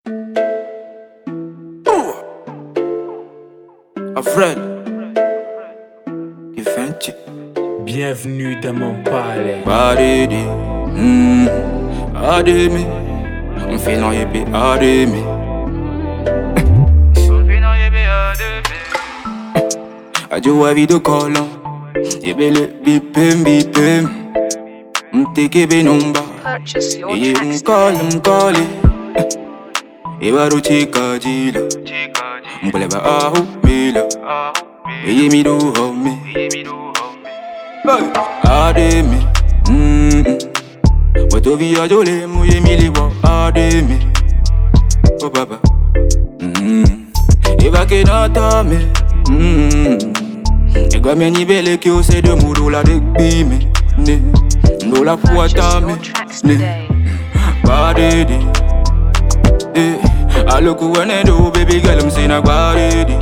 Fred, Defenchi. Bienvenue dans mon palais. Badidi, ademi. On fait non yépi, ademi. Ajo video call on. Yebele bipem. Mteke be number. Purchase your Ye tracks mkali. Ebaru chika jila. Mkuleba ahu mila. Ye mi do homie. Ademi. Wato via jole mu ye mi liwa ademi. Oh papa. Eva ke nata me. Ega me ni bele ki o se de muro la de bime. Ne. Ndo la fuata me. your tracks Ne. today. Badidi. I look when I do, baby girl, I'm saying I badidi.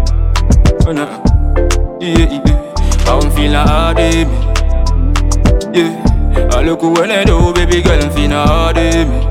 I'm feeling hard in me. Yeah, I look when I do, baby girl, I'm feeling hard in me.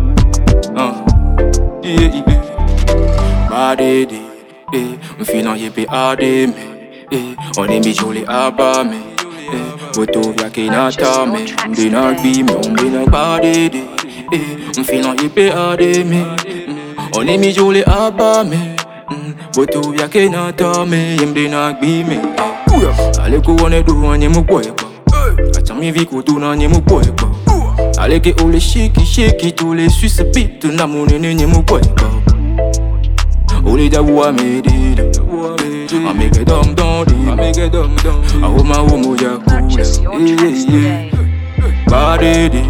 Badidi. I'm feeling yippee hard in me. On est mis joli à bas me. Voto via che nata me. Di na bime, on be na badidi. I'm feeling yippee hard in me. On est mis joli à bas me. Voto via che nata me. Di na bime. Ale ko wane do anye mo boy ba. Acha mi vi ko do na anye mo boy ba. Ale ke ole shiki tous les Suisses bit na mo nene nye mo boy ba. Ole da wa me di. I make it dumb down. I hold my woman ya Purchase your tracks today. Badidi.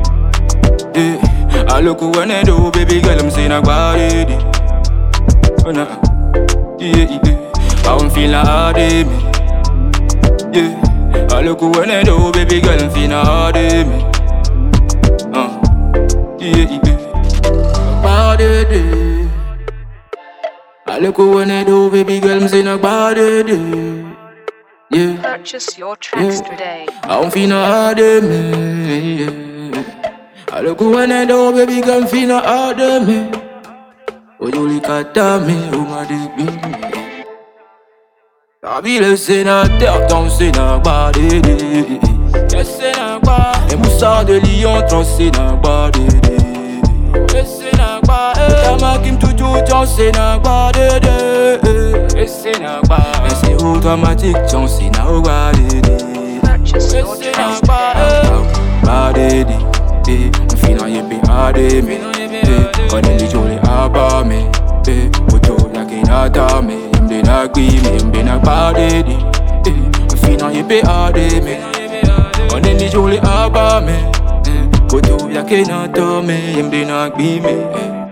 I look when I do, baby girl, I'm saying I badidi. I'm feeling hard in me. Yeah, I look when I do, baby girl, I'm feeling hard in me. Badidi. I look when I do, baby girl, I'm saying I badidi. Yeah. Purchase your tracks today. I'm feeling hard in me. Yeah. I look when I do, baby girl, I'm feeling hard in me. Oh, you look at me, oh my baby. I be laissé dans terre, danser dans badidi. Laissé dans bas, les moussards de lion, tracé dans badidi. Laissé dans bas, Tama Kim toujours danser dans badidi. Laissé dans bas, c'est automatique, danser dans badidi. Purchase your tracks today. Badidi, I'm feeling yippee hard in me. Quand elle dit joli à bas me, auto ya qui nata me. M'de na gui me, m'de na badidi. I'm feeling yippee hard in me. Quand elle dit joli à bas me, auto ya qui nata me. M'de na gui me.